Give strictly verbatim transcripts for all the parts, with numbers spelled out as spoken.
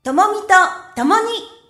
ともみとともに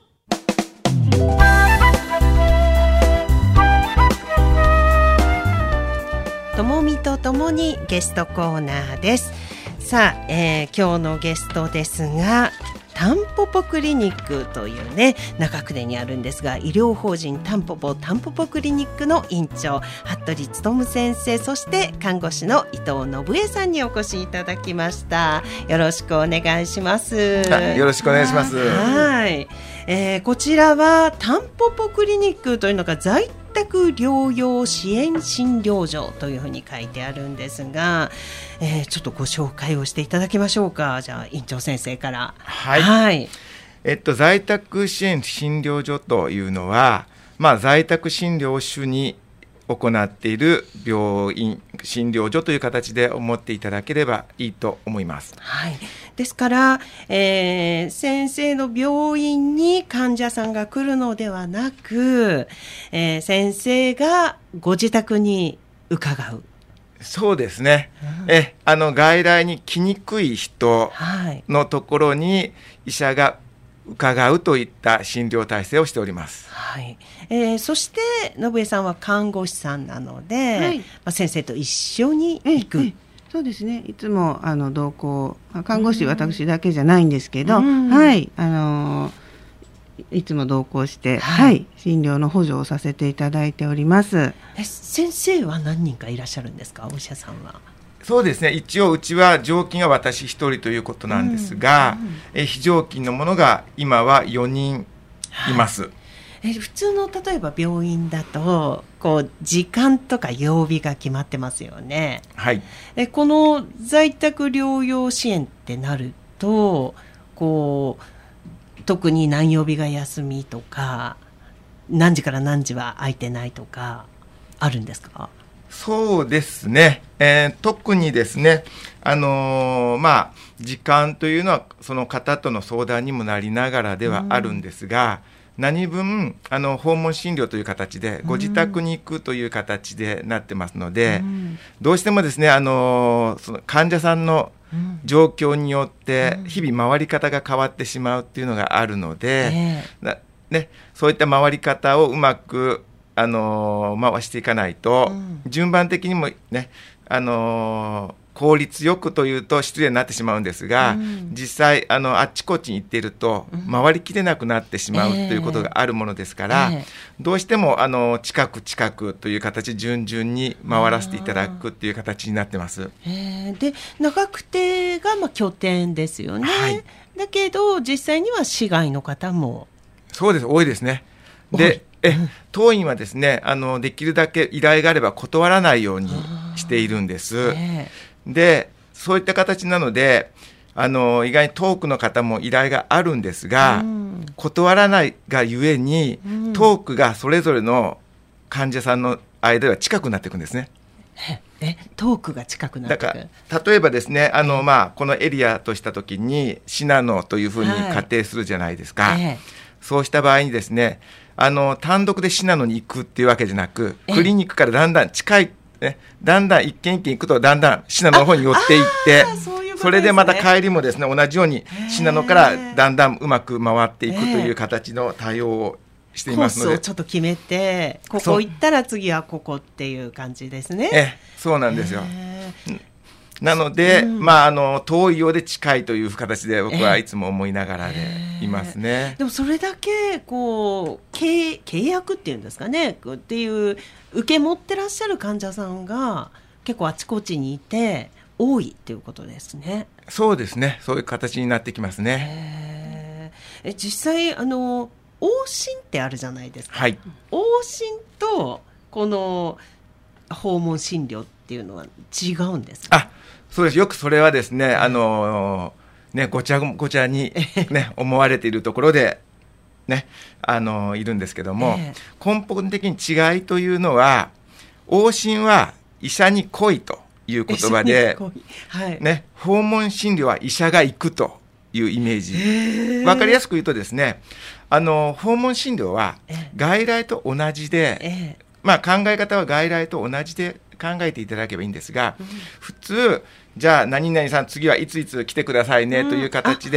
ともみとともにゲストコーナーです。さあ、えー、今日のゲストですが、タンポポクリニックというね、中久手にあるんですが、医療法人タンポポタンポポクリニックの院長服部勉先生、そして看護師の伊藤信恵さんにお越しいただきました。よろしくお願いします。 よろしくお願いします。 はい、えー、こちらはタンポポクリニックというのが在宅療養支援診療所というふうに書いてあるんですが、えー、ちょっとご紹介をしていただきましょうか。じゃあ院長先生から。 はい、 はい、 えっと、在宅支援診療所というのは、まあ、在宅診療を主に行っている病院診療所という形で思っていただければいいと思います。 はい、ですから、えー、先生の病院に患者さんが来るのではなく、えー、先生がご自宅に伺う。 そうですね、うん、えあの外来に来にくい人のところに医者が伺うといった診療体制をしております。 はい、えー、そして信恵さんは看護師さんなので、はい、まあ、先生と一緒に行く。 ええ、そうですね、いつもあの同行、看護師私だけじゃないんですけど、うん、はい、あのいつも同行して、はいはい、診療の補助をさせていただいております。 え、先生は何人かいらっしゃるんですか、お医者さんは。 そうですね、一応うちは常勤は私一人ということなんですが、うんうん、え非常勤のものが今はよにんいます。はい、 え普通の例えば病院だとこう時間とか曜日が決まってますよね。 はい、 えこの在宅療養支援ってなると、こう特に何曜日が休みとか何時から何時は空いてないとかあるんですか？ そうですね、えー、特にですね、あのー、まあ時間というのはその方との相談にもなりながらではあるんですが、うん、何分あの訪問診療という形でご自宅に行くという形でなってますので、うん、どうしてもですね、あのー、その患者さんの状況によって日々回り方が変わってしまうっていうのがあるので、えーね、そういった回り方をうまくあのー、回していかないと、うん、順番的にもね、あのー、効率よくというと失礼になってしまうんですが、うん、実際あのあっちこっちに行っていると、うん、回りきれなくなってしまう、えー、ということがあるものですから、えー、どうしてもあの近く近くという形で順々に回らせていただくという形になってます。 えー、で中久手がまあ拠点ですよね。はい、だけど実際には市外の方も。 そうです、多いですね。でえ当院はですね、あのできるだけ依頼があれば断らないようにしているんです。えー、でそういった形なので、あの意外に遠くの方も依頼があるんですが、うん、断らないがゆえに、うん、遠くがそれぞれの患者さんの間では近くなっていくんですね。 え遠くが近くなっていく。 だから例えばですね、あの、まあ、このエリアとしたときに信濃というふうに仮定するじゃないですか。はい、えー、そうした場合にですね、あの単独で信濃に行くっていうわけじゃなく、クリニックからだんだん近い、ね、だんだん一軒一軒行くとだんだん信濃の方に寄っていって、そ, ね、それでまた帰りもですね、同じように信濃からだんだんうまく回っていくという形の対応をしていますので、 コースをちょっと決めて、ここ行ったら次はここっていう感じですね。 えそうなんですよ。なので、うん、まあ、あの遠いようで近いという形で僕はいつも思いながらでいますね。 えー、でもそれだけこう 契, 契約っていうんですかね、っていう受け持ってらっしゃる患者さんが結構あちこちにいて多いっていうことですね。 そうですね、そういう形になってきますね。 えー、え実際あの往診ってあるじゃないですか。 はい、 往診とこの訪問診療っていうのは違うんですか？ あそうです、よくそれはですね、あのーね、ごちゃごちゃに、ね、思われているところで、ね、あのー、いるんですけども、えー、根本的に違いというのは、往診は医者に来いという言葉で、はいね、訪問診療は医者が行くというイメージ、えー、分かりやすく言うとですね、あの訪問診療は外来と同じで、えーまあ、考え方は外来と同じで考えていただければいいんですが、うん、普通じゃあ何々さん次はいついつ来てくださいねという形で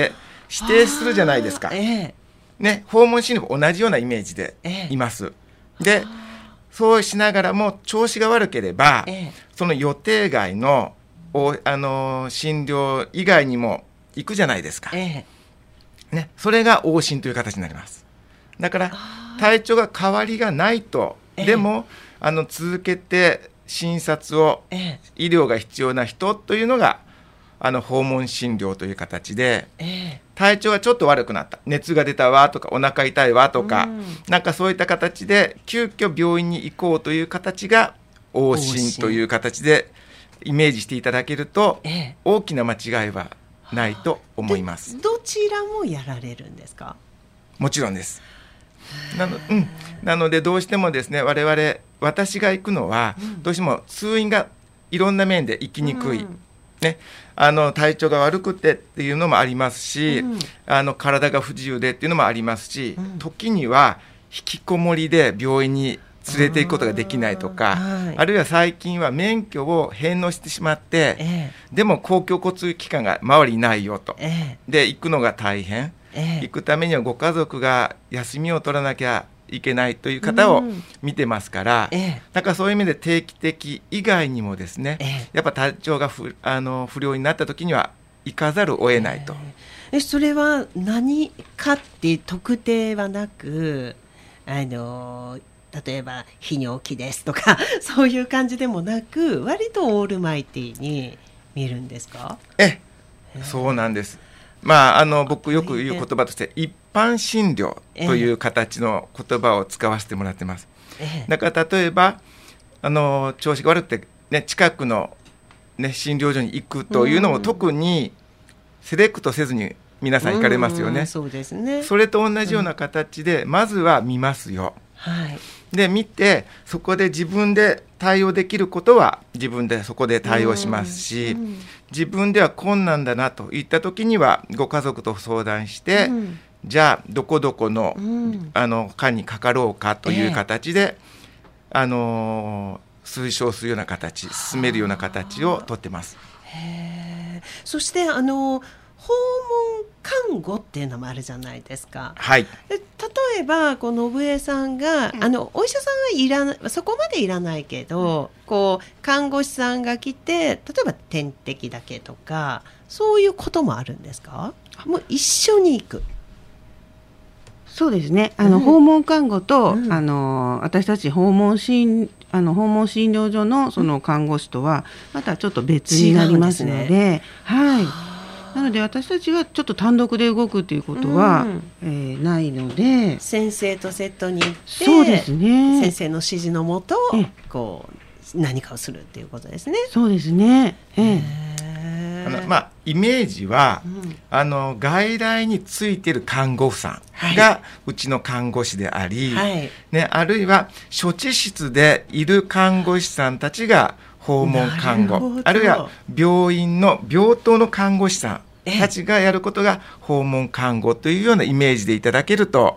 指定するじゃないですか、 えーね、訪問診療同じようなイメージでいます、えー、でそうしながらも調子が悪ければ、えー、その予定外のおあの診療以外にも行くじゃないですか、えーね、それが往診という形になります。だから体調が変わりがないと、えー、でもあの続けて診察を、えー、医療が必要な人というのがあの訪問診療という形で、えー、体調がちょっと悪くなった、熱が出たわとかお腹痛いわとか、うん、なんかそういった形で急遽病院に行こうという形が往診という形でイメージしていただけると、えー、大きな間違いはないと思います。 どちらもやられるんですか？ もちろんです。なの、うん、なのでどうしてもですね、我々私が行くのは、うん、どうしても通院がいろんな面で行きにくい、うんね、あの体調が悪くてっていうのもありますし、うん、あの体が不自由でっていうのもありますし、うん、時には引きこもりで病院に連れて行くことができないとか、はい、あるいは最近は免許を返納してしまって、えー、でも公共交通機関が周りにないよと、えー、で行くのが大変、えー、行くためにはご家族が休みを取らなきゃいけないという方を見てますから、うんえー、だからそういう意味で定期的以外にもですね、えー、やっぱ体調が不、あの不良になった時には行かざるを得ないと、 えー、えそれは何かって特定はなく、あの例えば泌尿器ですとかそういう感じでもなく、割とオールマイティに見るんですか？ ええ、そうなんです。まあ、あの僕よく言う言葉として一般診療という形の言葉を使わせてもらってます、ええ、だから例えばあの調子が悪くて、ね、近くの、ね、診療所に行くというのも特にセレクトせずに皆さん行かれますよね、うん、そうですね。それと同じような形で、うん、まずは見ますよ、はい、で見てそこで自分で対応できることは自分でそこで対応しますし、うんうん、自分では困難だなといった時にはご家族と相談して、うん、じゃあどこどこ の,、うん、あの科にかかろうかという形で、えー、あの推奨するような形、進めるような形をとってます。 へー。そしてあの訪問看護っていうのもあるじゃないですか、はい、で例えばこの信江さんが、うん、あのお医者さんはいらなそこまでいらないけど、うん、こう看護師さんが来て例えば点滴だけとかそういうこともあるんですか？もう一緒に行く？ そうですね、あの、うん、訪問看護と、うん、あの私たち訪問診あの訪問診療所のその看護師とはまたちょっと別になりますので、ね、はいなので私たちはちょっと単独で動くということは、うんえー、ないので、 先生とセットに行って、 そうですね、 先生の指示のもとこう何かをするっていうことですね。 そうですね、えー、あのまあ、イメージは、うん、あの外来についている看護婦さんが、はい、うちの看護師であり、はいね、あるいは処置室でいる看護師さんたちが訪問看護、あるいは病院の病棟の看護師さんたちがやることが訪問看護というようなイメージでいただけると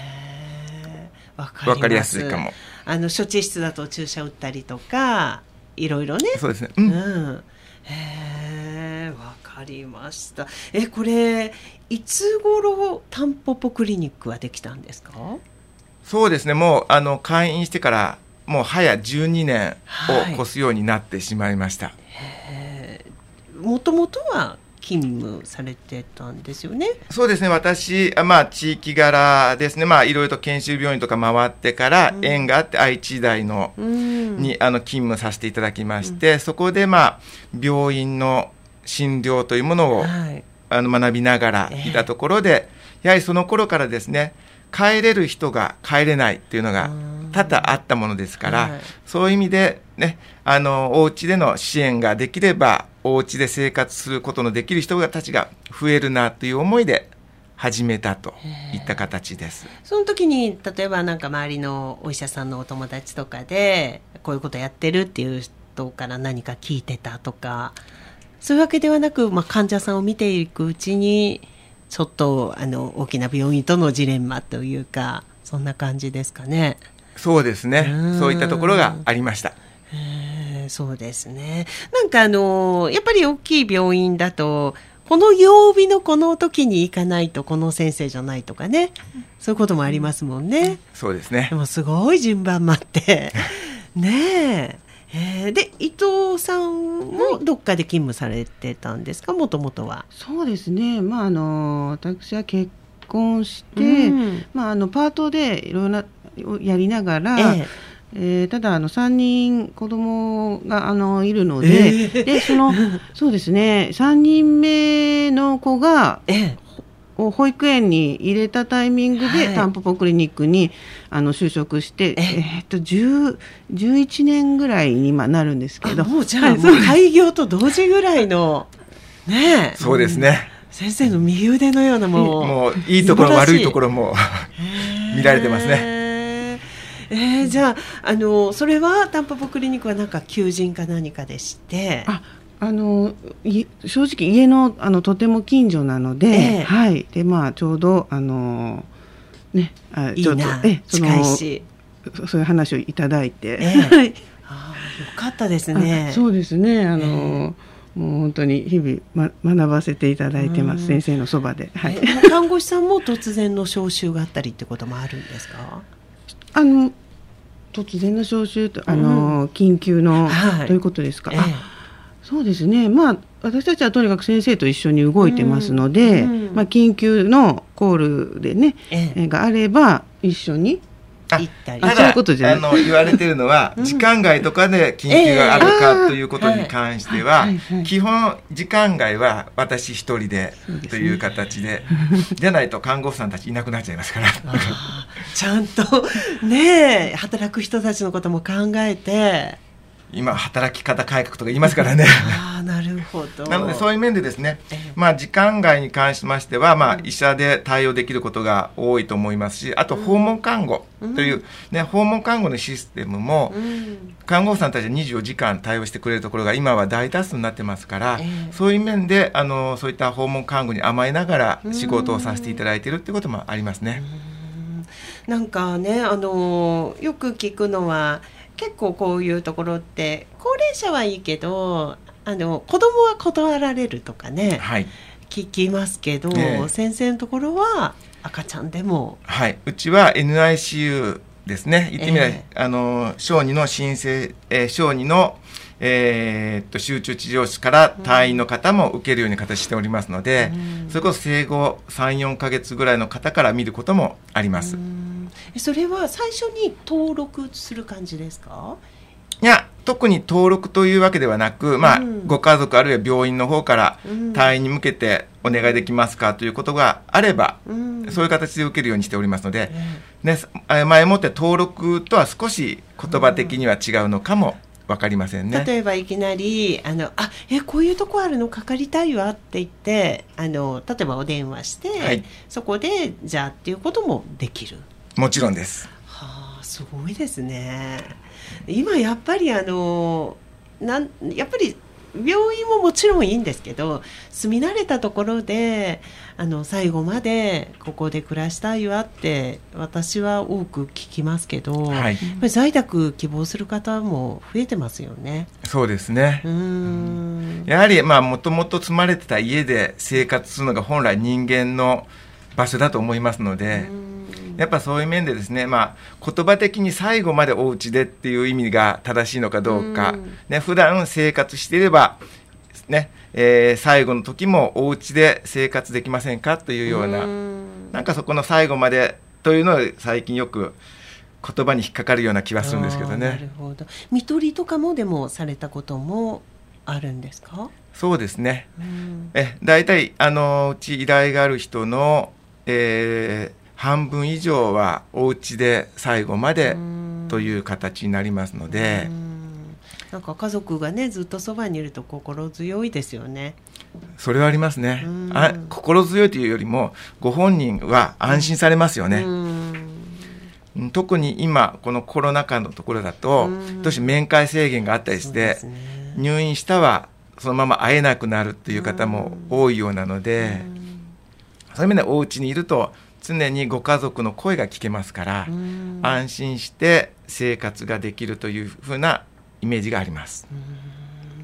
分かりやすいかも。 あの処置室だと注射打ったりとかいろいろね。 そうですね、うんうん、へー、分かりました。えこれいつ頃タンポポクリニックはできたんですか？ そうですね、もうあの開院してからもう早じゅうにねんを越すようになってしまいました。 もともとは勤務されてたんですよね。 そうですね、私、まあ、地域柄ですね、まあ、いろいろと研修病院とか回ってから縁があって、うん、愛知大の、うん、にあの勤務させていただきまして、うん、そこで、まあ、病院の診療というものを、はい、あの学びながらいたところで、えー、やはりその頃からですね、帰れる人が帰れないっていうのが多々あったものですから、はい、そういう意味で、ね、あのお家での支援ができればお家で生活することのできる人たちが増えるなという思いで始めたといった形です。 その時に例えばなんか周りのお医者さんのお友達とかでこういうことやってるっていう人から何か聞いてたとかそういうわけではなく、まあ、患者さんを見ていくうちにちょっとあの大きな病院とのジレンマというかそんな感じですかね。 そうですね、そういったところがありました。 へー、そうですね。なんかあのやっぱり大きい病院だとこの曜日のこの時に行かないとこの先生じゃないとかね、そういうこともありますもんね。 そうですね。 でもすごい順番待ってねええー、で伊藤さんもどっかで勤務されてたんですか、もともとは。 そうですね、まあ、あの私は結婚して、うん、まあ、あのパートでいろいろなやりながら、えええー、ただあのさんにん子供があのいるので、えー、でそのそうですね、さんにんめの子が、えー、保育園に入れたタイミングで、はい、タンポポクリニックにあの就職して、えーえー、っとじゅう、じゅういちねんぐらいに今なるんですけど、 もうじゃあ、はい、もう開業と同時ぐらいのねえ、 そうですね、 先生の右腕のようなもう、 もういいところ悪いところも見られてますね。 えー、じゃあ、あのそれはタンポポクリニックはなんか求人か何かでして、 ああの正直家 の, あのとても近所なので、えーはいでまあ、ちょうどあの、ね、あちょっといいな、 えその近いし、 そういう話をいただいて、 えーはい、あよかったですね。 そうですね、あの、えーもう本当に日々、ま、学ばせていただいてます、先生のそばで、はい、 看護師さんも突然の招集があったりってこともあるんですか？ あの突然の招集とあの、うん、緊急の、はい、ということですか？ええ、あそうですね、まあ、私たちはとにかく先生と一緒に動いてますので、うんうんまあ、緊急のコールで、ねええ、があれば一緒に行ったり、ただあの言われているのは、うん、時間外とかで緊急があるかということに関しては、えーはい、基本時間外は私一人でという形で、じゃないと看護婦さんたちいなくなっちゃいますからちゃんとねえ働く人たちのことも考えて、 今働き方改革とか言いますからねあなるほど。 なのでそういう面でですね、まあ、時間外に関しましては、まあ、医者で対応できることが多いと思いますし、あと訪問看護という、ね、訪問看護のシステムも看護婦さんたちはにじゅうよじかん対応してくれるところが今は大多数になってますから、そういう面であのそういった訪問看護に甘えながら仕事をさせていただいているということもありますね。 なんかね、あのよく聞くのは結構こういうところって高齢者はいいけどあの子供は断られるとかね、はい、聞きますけど、えー、先生のところは赤ちゃんでも、 はい、うちは エヌアイシーユー ですね。言ってみれば、えー、あの小児の申請、えー、小児の、えー、っと集中治療室から退院の方も受けるように形しておりますので、うん、それこそ生後 さん,よん ヶ月ぐらいの方から見ることもあります。うん、 それは最初に登録する感じですか？ いや、特に登録というわけではなく、まあうん、ご家族あるいは病院の方から退院に向けてお願いできますかということがあれば、うん、そういう形で受けるようにしておりますので、うんね、前もって登録とは少し言葉的には違うのかも分かりませんね。 例えばいきなりあのあえこういうとこあるのかかりたいわって言ってあの例えばお電話して、はい、そこでじゃあっていうこともできる？ もちろんです。 はあ、すごいですね。今やっぱりあのなんやっぱり病院ももちろんいいんですけど、住み慣れたところであの最後までここで暮らしたいわって私は多く聞きますけど、はい、やっぱり在宅希望する方も増えてますよね。 そうですね。うーんやはりもともと住まれてた家で生活するのが本来人間の場所だと思いますので、やっぱそういう面でですね、まあ、言葉的に最後までお家でっていう意味が正しいのかどうか、ね、普段生活していれば、ねえー、最後の時もお家で生活できませんかというような、なんかそこの最後までというのは最近よく言葉に引っかかるような気はするんですけどね。 なるほど。看取りとかもでもされたこともあるんですか？ そうですね。えだいたいあのうち依頼がある人の、えー半分以上はお家で最後までという形になりますので、 うんなんか家族がねずっとそばにいると心強いですよね。 それはありますね。あ心強いというよりもご本人は安心されますよね。うん特に今このコロナ禍のところだとどうして面会制限があったりして、ね、入院したはそのまま会えなくなるという方も多いようなので、そういう意味でお家にいると常にご家族の声が聞けますから、安心して生活ができるというふうなイメージがあります。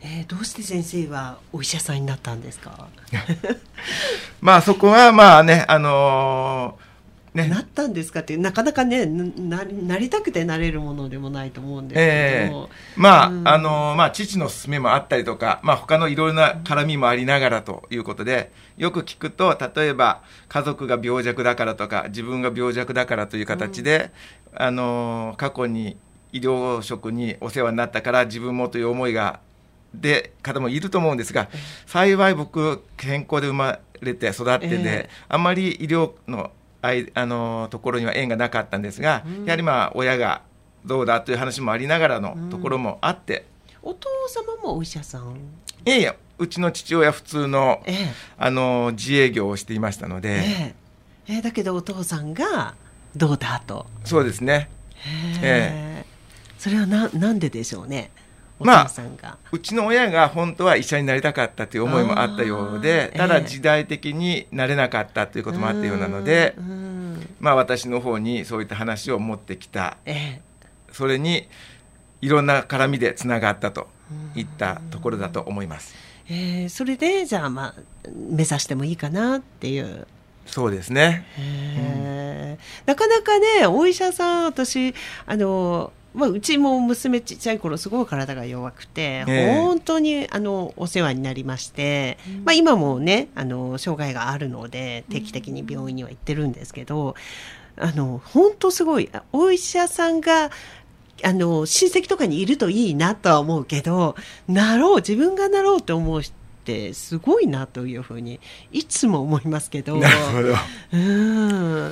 えー、どうして先生はお医者さんになったんですか？ まあそこはまあね、あのーね、 なったんですかってなかなかね な, なりたくてなれるものでもないと思うんですけど、 えー、まあ、 うん、 あのー、まあ父の勧めもあったりとか、まあ他のいろいろな絡みもありながらということで、よく聞くと、例えば家族が病弱だからとか自分が病弱だからという形で、うん、あのー、過去に医療職にお世話になったから自分もという思いがで方もいると思うんですが、幸い僕健康で生まれて育ってで、えー、あんまり医療のあいあのところには縁がなかったんですが、うん、やはりまあ親がどうだという話もありながらのところもあって、 うん、お父様もお医者さん？ いやいや、うちの父親普通の、 ええ、 あの自営業をしていましたので、 ええええ、だけどお父さんがどうだと。 そうですね。 ええ、それは な, なんででしょうね。お父さんが、まあ、 うちの親が本当は医者になりたかったという思いもあったようで、ただ時代的になれなかったということもあったようなので、えー、まあ、私の方にそういった話を持ってきた、えー、それにいろんな絡みでつながったといったところだと思います。 えー、それでじゃあ、まあ、目指してもいいかなっていう。 そうですね。 へー、なかなかね、お医者さん、私あのまあ、うちも娘ちっちゃい頃すごい体が弱くて、えー、本当にあのお世話になりまして、うん、まあ、今もねあの障害があるので定期的に病院には行ってるんですけど、あの本当すごいお医者さんがあの親戚とかにいるといいなとは思うけど、なろう自分がなろうと思うってすごいなというふうにいつも思いますけど、 なるほど、 うん、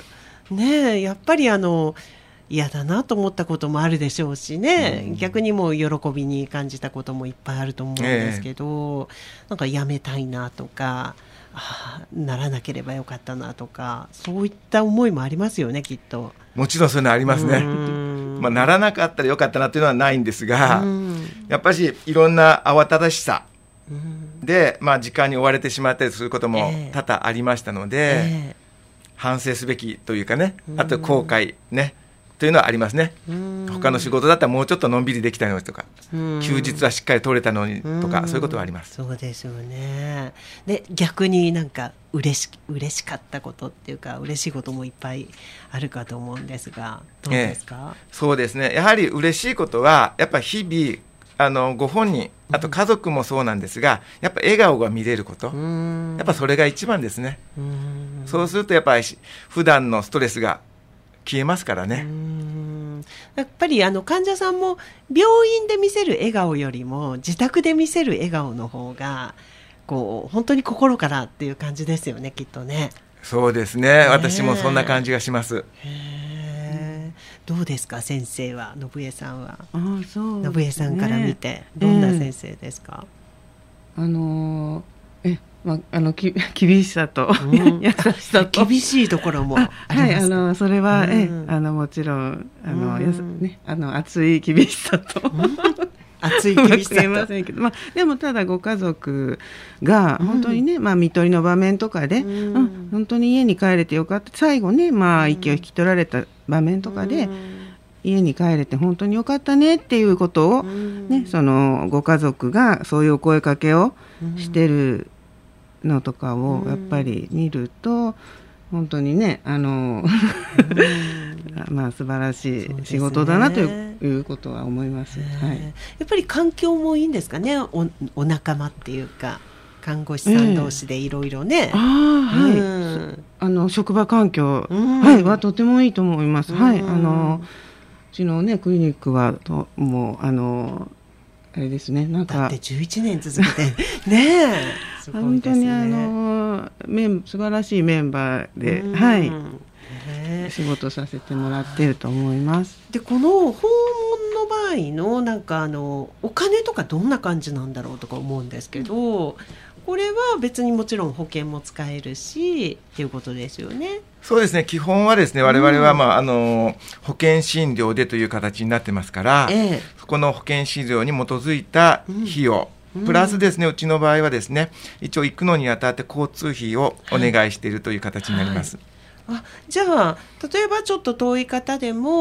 ねえ、やっぱりあの嫌だなと思ったこともあるでしょうしね、うん、逆にもう喜びに感じたこともいっぱいあると思うんですけど、えー、なんかやめたいなとか、あならなければよかったなとか、そういった思いもありますよね、きっと。 もちろんそういうのありますね。まあ、ならなかったらよかったなというのはないんですが、やっぱりいろんな慌ただしさで、まあ、時間に追われてしまったりすることも多々ありましたので、えー、反省すべきというかね、あと後悔ねというのはありますね。他の仕事だったらもうちょっとのんびりできたのにとか、休日はしっかり取れたのにとか、そういうことはあります。 そうですよね。で逆になんか嬉し嬉しかったことっていうか嬉しいこともいっぱいあるかと思うんですが、どうですか？ ええ、そうですね。やはり嬉しいことはやっぱ日々あのご本人、あと家族もそうなんですが、やっぱ笑顔が見れること、やっぱそれが一番ですね。そうするとやっぱり普段のストレスが消えますからね。 うーん、やっぱりあの患者さんも病院で見せる笑顔よりも自宅で見せる笑顔の方がこう本当に心からっていう感じですよね、きっとね。 そうですね、私もそんな感じがします。 へー、どうですか先生は、信江さんは。 あ、そうですね、 信江さんから見てどんな先生ですか？ えー、あのー、えまあ、あのき厳しさと、うん、優しさと厳しいところもあります。はい、 あのそれは、うん、えあのもちろんあの、うん、ね、あの熱い厳しさと、うん、 熱い厳しさとませんけど、まあ、でもただご家族が本当にね、うん、まあ、看取りの場面とかで、うんうん、本当に家に帰れてよかった、最後ね、まあ、息を引き取られた場面とかで、うん、家に帰れて本当によかったねっていうことを、ね、そのご家族がそういうお声かけをしてるのとかをやっぱり見ると本当にね、あのまあ素晴らしい仕事だなということは思います。はい、 やっぱり環境もいいんですかね、 お, お仲間っていうか看護師さん同士でいろいろね、 えー、あ、はい、うん、あの職場環境、はい、はとてもいいと思います。はい、あのうちのねクリニックはともうあのあれですね、なんかだってじゅういちねん続けてねえすごいですね。 本当にあのメン素晴らしいメンバーで、はい、仕事させてもらっていると思います。 でこの訪問の場合のなんかあのお金とかどんな感じなんだろうとか思うんですけど、これは別にもちろん保険も使えるしっていうことですよね。 そうですね、基本はですね、我々は、まあ、あの保険診療でという形になってますから、ええ、そこの保険診療に基づいた費用、うん、プラスですね、うちの場合はですね、一応行くのにあたって交通費をお願いしているという形になります。 はいはい、あ、じゃあ例えばちょっと遠い方でも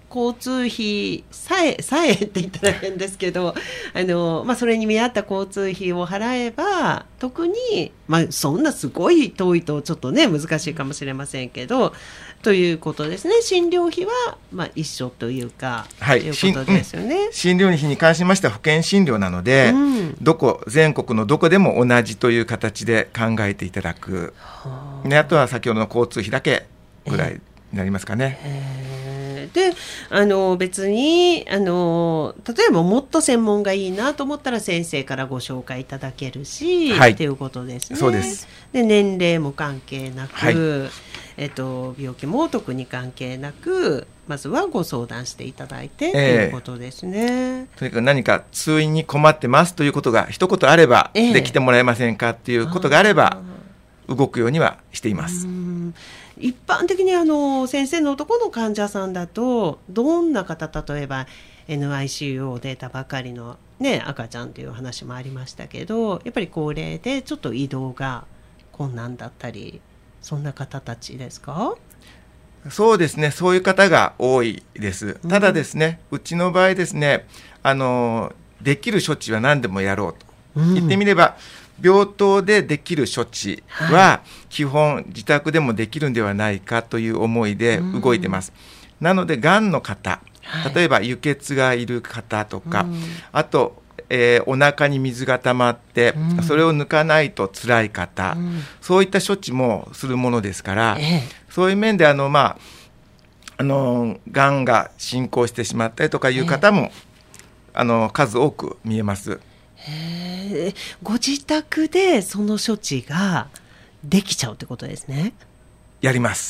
交通費さえさえって言ったら変ですけどあの、まあ、それに見合った交通費を払えば特に、まあ、そんなすごい遠いとちょっとね難しいかもしれませんけどということですね。診療費は、まあ、一緒というか、 はい、 ということですよね、 うん、診療費に関しましては保険診療なので、うん、どこ全国のどこでも同じという形で考えていただく、ね、あとは先ほどの交通費だけぐらいになりますかね。 えー、であの別にあの例えばもっと専門がいいなと思ったら先生からご紹介いただけるし、はい、っていうことですね。 そうです。 で年齢も関係なく、 はい、 えっと、病気も特に関係なくまずはご相談していただいて、えー、ということですね。 とにかく何か通院に困ってますということが一言あれば、えー、できてもらえませんかっていうことがあれば動くようにはしています。 うん、一般的にあの先生のところの患者さんだとどんな方、例えば エヌアイシーユー を出たばかりの、ね、赤ちゃんという話もありましたけどやっぱり高齢でちょっと移動が困難だったりそんな方たちですか？ そうですね、そういう方が多いです。ただですね、うん、うちの場合ですね、あのできる処置は何でもやろうと、うん、言ってみれば病棟でできる処置は基本自宅でもできるんではないかという思いで動いてます、うん、なのでがんの方、例えば輸血がいる方とか、うん、あとえー、お腹に水が溜まって、うん、それを抜かないと辛い方、うん、そういった処置もするものですから、ええ、そういう面であの、まあ、あのがんが進行してしまったりとかいう方も、ええ、あの数多く見えます。 へー、ご自宅でその処置ができちゃうってことですね。 やります。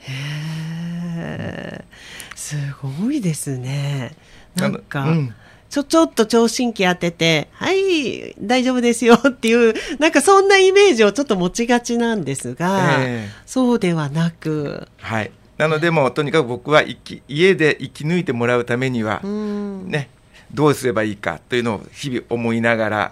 へー、すごいですね。なんか、うん、ちょちょっと聴診器当ててはい大丈夫ですよっていうなんかそんなイメージをちょっと持ちがちなんですが、えー、そうではなく、 はい、なのでもうとにかく僕は生き家で生き抜いてもらうためには、うんね、どうすればいいかというのを日々思いながら、うん、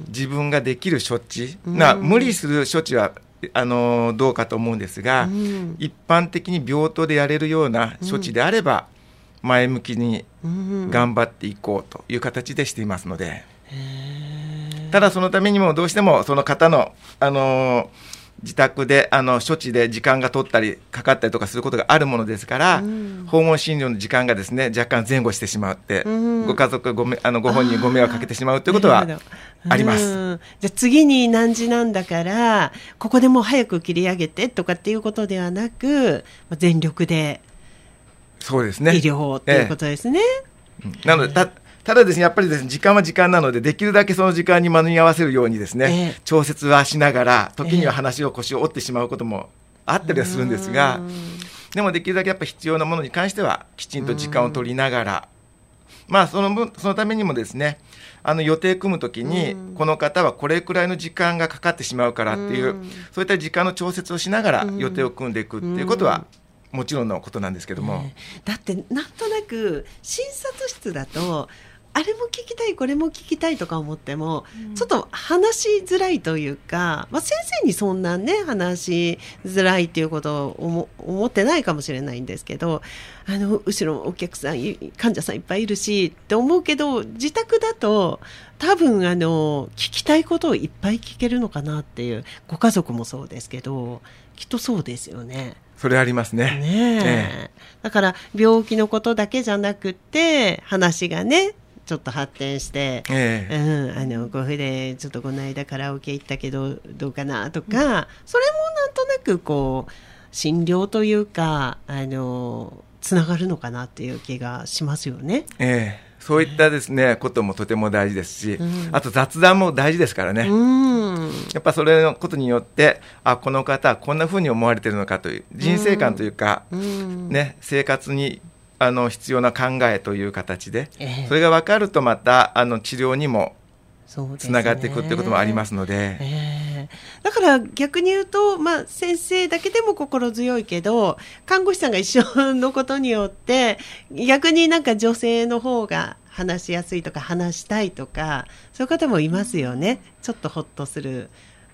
自分ができる処置、うん、な無理する処置はあのどうかと思うんですが、うん、一般的に病棟でやれるような処置であれば、うん、前向きに頑張っていこうという形でしていますので、うん、ただそのためにもどうしてもその方の、あの自宅であの処置で時間が取ったりかかったりとかすることがあるものですから、うん、訪問診療の時間がですね若干前後してしまって、うん、ご家族ごめあのご本人ご迷惑かけてしまうということはあります。 うん、じゃあ次に何時なんだからここでもう早く切り上げてとかっていうことではなく全力でそうですね、 医療ということですね。 ええ、なので た, ただですねやっぱりですね時間は時間なのでできるだけその時間に間に合わせるようにですね、ええ、調節はしながら時には話を腰を折ってしまうこともあったりはするんですが、でもできるだけやっぱ必要なものに関してはきちんと時間を取りながら、まあその分そのためにもですねあの予定組むときにこの方はこれくらいの時間がかかってしまうからっていうそういった時間の調節をしながら予定を組んでいくっていうことはもちろんのことなんですけども、 えー、だってなんとなく診察室だとあれも聞きたいこれも聞きたいとか思っても、うん、ちょっと話しづらいというか、まあ、先生にそんなね話しづらいっていうことを 思, 思ってないかもしれないんですけど、あの後ろお客さん患者さんいっぱいいるしって思うけど自宅だと多分あの聞きたいことをいっぱい聞けるのかなっていう、ご家族もそうですけどきっとそうですよね。 それありますね。 ねえ、だから病気のことだけじゃなくて話がねちょっと発展して、ええ、うん、あのご夫でちょっとこの間カラオケ行ったけどどうかなとか、うん、それもなんとなくこう診療というかあのつながるのかなっていう気がしますよね。 ええ、そういったですねこともとても大事ですし、うん、あと雑談も大事ですからね、うん、やっぱそれのことによってあこの方はこんな風に思われているのかという人生観というか、うんね、生活にあの必要な考えという形で、えー、それが分かるとまたあの治療にもつながっていくということもありますので、 えー、だから逆に言うと、まあ、先生だけでも心強いけど看護師さんが一緒のことによって逆になんか女性の方が話しやすいとか話したいとかそういう方もいますよね。ちょっとホッとする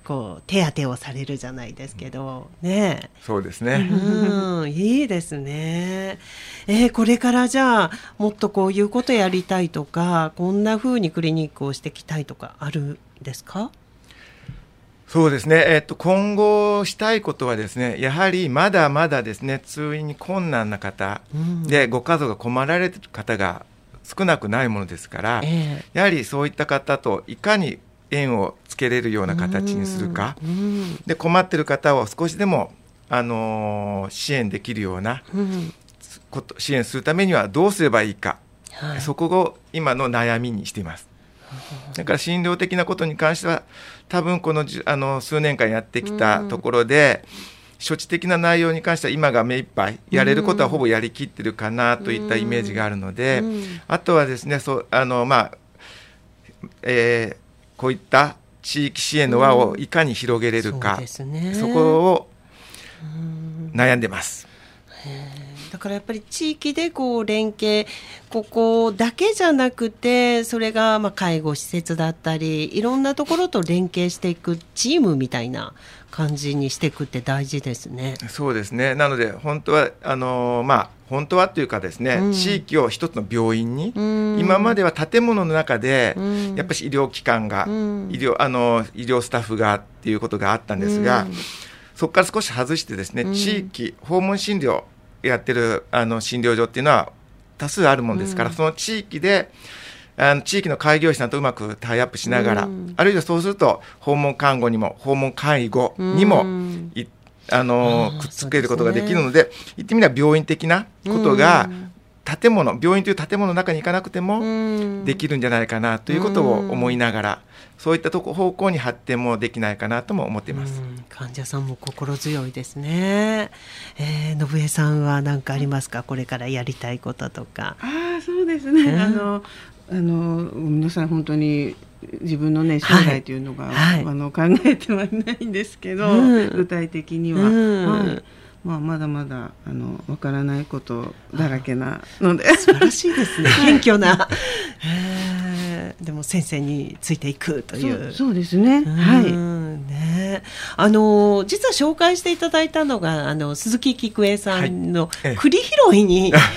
こう手当てをされるじゃないですけどね。 そうですね、 うん、いいですね。えー、これからじゃあもっとこういうことやりたいとか、こんな風にクリニックをしていきたいとかあるんですか？ そうですね、えっと、今後したいことはですね、やはりまだまだですね、通院に困難な方で、うん、ご家族が困られている方が少なくないものですから、えー、やはりそういった方といかに縁をつけれるような形にするか、うん、で困っている方を少しでも、あのー、支援できるようなこと、支援するためにはどうすればいいか、はい、そこを今の悩みにしています。だから診療的なことに関しては多分この、あの数年間やってきたところで、うん、処置的な内容に関しては今が目いっぱいやれることはほぼやりきってるかなといったイメージがあるので、うんうん、あとはですね、そうあの、まあえー、こういった地域支援の輪をいかに広げれるか、うん、 そ, ね、そこを悩んでます。 だからやっぱり地域でこう連携、ここだけじゃなくて、それがまあ介護施設だったりいろんなところと連携していくチームみたいな感じにしていくって大事ですね。 そうですね。なので本当はあのー、まあ本当はというかですね、うん、地域を一つの病院に、うん、今までは建物の中で、うん、やっぱり医療機関が、うん、医療あの医療スタッフがっていうことがあったんですが、うん、そこから少し外してですね、うん、地域訪問診療やってるあの診療所っていうのは多数あるものですから、うん、その地域であの地域の開業医さんとうまくタイアップしながら、うん、あるいはそうすると訪問看護にも訪問介護にも、うん、いあのくっつけることができるので、言ってみれば病院的なことが、うん建物病院という建物の中に行かなくてもできるんじゃないかなということを思いながら、そういったとこ方向に発展もできないかなとも思っています。 患者さんも心強いですね。えー、信江さんは何かありますか？これからやりたいこととか。 あそうですね、うん、あのあの皆さん本当に自分の、ね、将来というのが、はい、あの考えてはいないんですけど、うん、具体的には、うんはいまあ、まだまだあの分からないことだらけなので素晴らしいですね謙虚なへでも先生についていくという。 そう、そうですね、はいね、あの実は紹介していただいたのがあの鈴木菊江さんの栗拾いに、はい、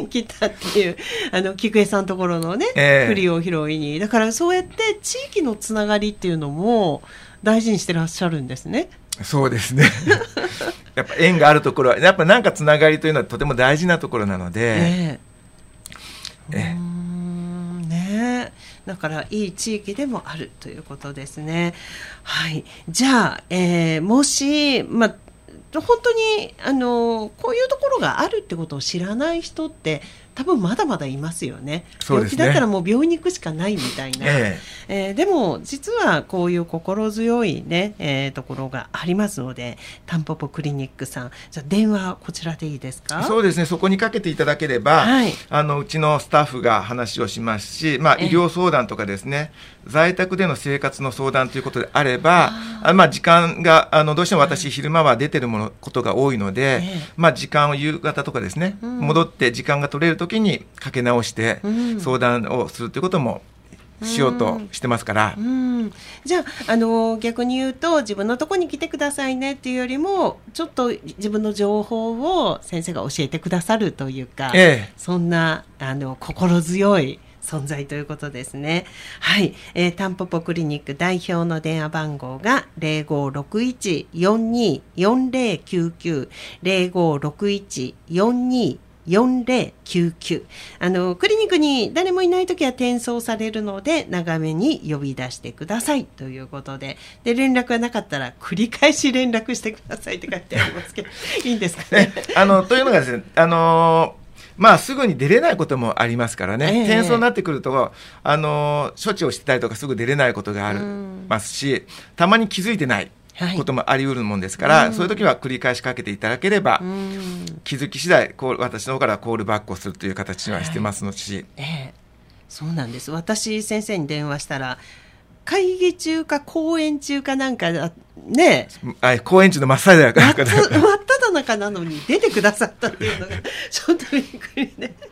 来たっていうあの菊江さんのところのね、えー、栗を拾いにだからそうやって地域のつながりっていうのも大事にしてらっしゃるんですね。 そうですねやっぱ縁があるところはやっぱなんかつながりというのはとても大事なところなので、えーえー、うーんねだからいい地域でもあるということですね。はい、じゃあ、えー、もし、まあ、本当にあのこういうところがあるってことを知らない人って多分まだまだいますよね。病気だったらもう病院に行くしかないみたいな、えええー、でも実はこういう心強い、ねえー、ところがありますので、タンポポクリニックさん、じゃあ電話こちらでいいですか？ そうですね、そこにかけていただければ、はい、あのうちのスタッフが話をしますし、まあ、医療相談とかですね、えー、在宅での生活の相談ということであれば、あまあ、時間があのどうしても私、はい、昼間は出てるものことが多いので、えーまあ、時間を夕方とかですね、うん、戻って時間が取れる時にかけ直して相談をするということもしようとしてますから、 うんうん、じゃあ、あの逆に言うと自分のところに来てくださいねっていうよりもちょっと自分の情報を先生が教えてくださるというか、ええ、そんなあの心強い存在ということですね。はい、えー、タンポポクリニック代表の電話番号が ゼロごろくいち よんに よんゼロきゅうきゅう ゼロごろくいち よんに よんゼロきゅうきゅう、あのクリニックに誰もいないときは転送されるので長めに呼び出してくださいということで、で連絡がなかったら繰り返し連絡してくださいって書いてありますけどいいんですかね。 あのというのがですね、あのーまあ、すぐに出れないこともありますからね、えー、転送になってくると、あのー、処置をしてたりとかすぐ出れないことがありますし、たまに気づいてないこともあり得るもんですから、はい、そういう時は繰り返しかけていただければ、気づき次第こう私の方からコールバックをするという形にはしてますのし、はいえー、そうなんです。私先生に電話したら会議中か講演中かなんかね、 講演中の真っ最中真っ只中なのに出てくださったっていうのがちょっとびっくりね。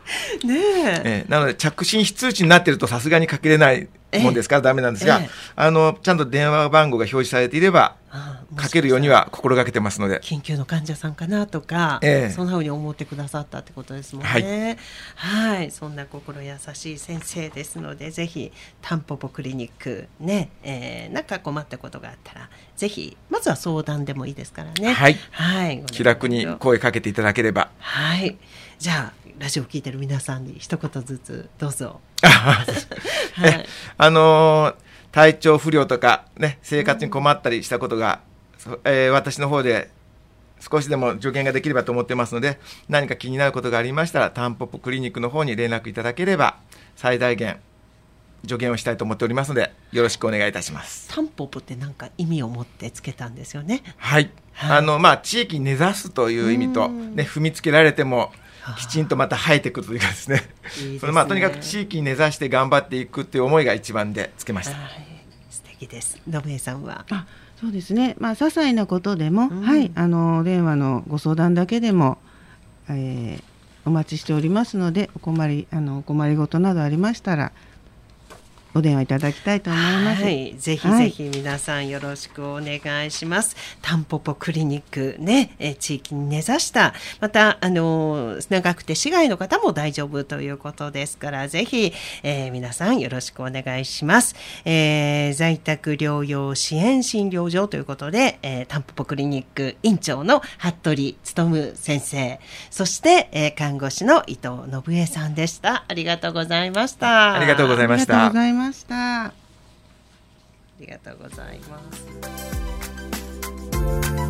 ねええーなので着信非通知になっているとさすがにかけれないもんですからダメなんですが、 ええあのちゃんと電話番号が表示されていればああかけるようには心がけてますので。 緊急の患者さんかなとか、 ええそんな風に思ってくださったってことですもんね。 はい、 はい、そんな心優しい先生ですので、ぜひタンポポクリニックね、えー、なんか困ったことがあったら、ぜひまずは相談でもいいですからね。 はい、 はい、 気楽に声かけていただければ。 はい、じゃあラジオを聞いてる皆さんに一言ずつどうぞ。 ははいい、あのー体調不良とかね、生活に困ったりしたことが、そえー私の方で少しでも助言ができればと思ってますので、何か気になることがありましたらタンポポクリニックの方に連絡いただければ最大限助言をしたいと思っておりますので、よろしくお願いいたします。 タンポポってなんか意味を持ってつけたんですよね。 はい、 はいあのまあ地域に根ざすという意味と、 うんね、踏みつけられてもあーきちんとまた生えてくるというかですね、 いいですねそのまあとにかく地域に根ざして頑張っていくという思いが一番でつけました。 はい、素敵です。信江さんは。 あ、そうですね。まあ些細なことでも、 うんはい、あの電話のご相談だけでも、えーお待ちしておりますので、お困りあのお困りごとなどありましたらお電話いただきたいと思います。 はい、ぜひぜひ皆さんよろしくお願いします。タンポポクリニックね、え地域に根ざした、またあの長くて市外の方も大丈夫ということですから、ぜひ、えー皆さんよろしくお願いします。えー在宅療養支援診療所ということで、えータンポポクリニック院長の服部勉先生、そして、えー看護師の伊藤信江さんでした。ありがとうございました。 ありがとうございました。 ありがとうございました。 ありがとうございます。